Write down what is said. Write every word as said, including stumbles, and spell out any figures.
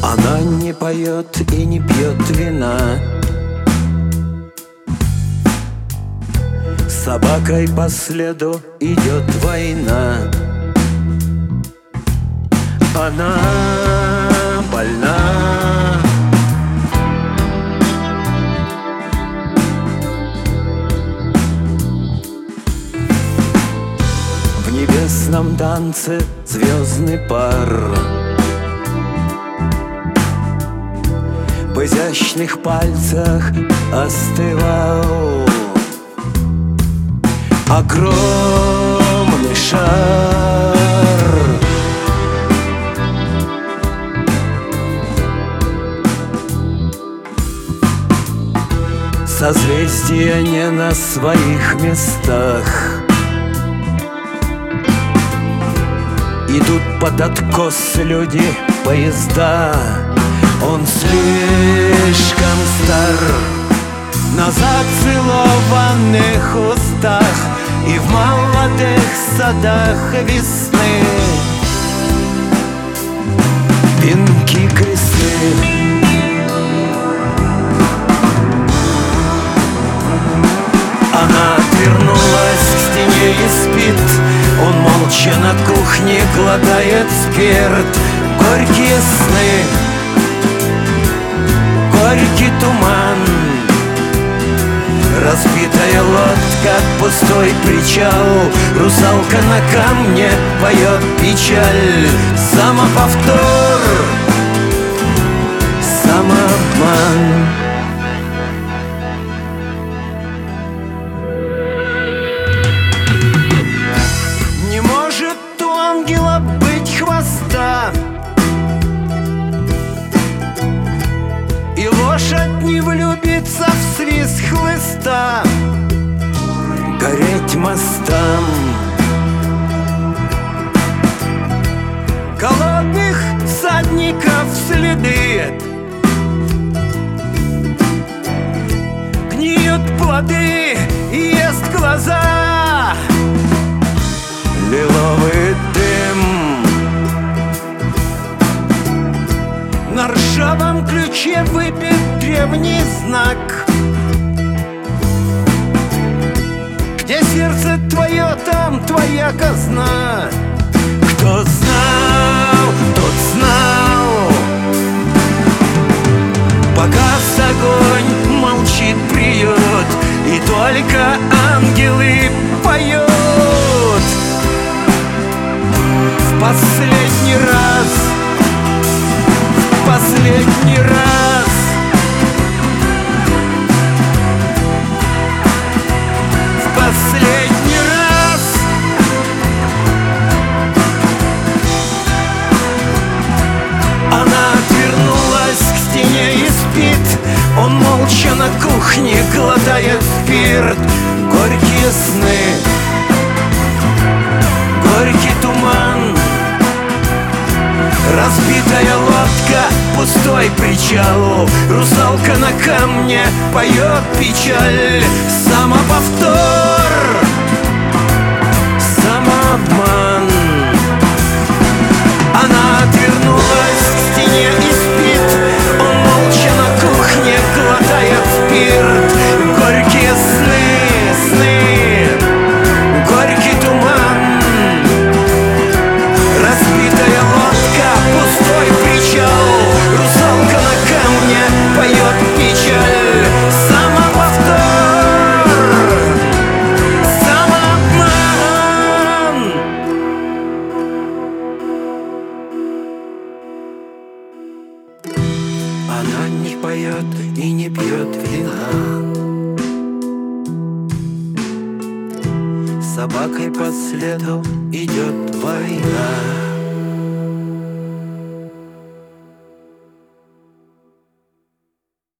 Она не поет и не пьет вина. С собакой по следу идет война. Она больна. В небесном танце звездный пар. В изящных пальцах остывал огромный шар. Созвездия не на своих местах. Идут под откос люди, поезда. Он слишком стар на зацелованных устах и в молодых садах весны. Венки, кресты, она отвернулась к стене и спит. Он молча на кухне глотает спирт. Горькие сны, горький туман, разбитая лодка, пустой причал. Русалка на камне поет печаль. Самоповтор, самообман. Не может у ангела быть хвоста, и лошадь не влюбится в свист хлыста. Гореть мостам голодных всадников следы. Гниют плоды и ест глаза. Лиловый дым на ржавом ключе выбит древний знак. Где сердце твое, там твоя казна. Кто знал, тот знал. Погас огонь, молчит приют, и только ангелы поют. В последний раз, последний раз. В последний раз. Она отвернулась к стене и спит. Он молча на кухне глотает спирт. Горькие сны, горький туман, разбитая лодка, пустой причал. Русалка на камне поет печаль. Самоповтор, самообман. Она отвернулась к стене и спит. Он молча на кухне глотает спирт. Горькие сны, сны, горький туман, разбитая лодка, пустой причал. Русалка на камне поет печаль. Самоповтор, самообман. Она не поет и не пьет вина. С собакой по следу идет война.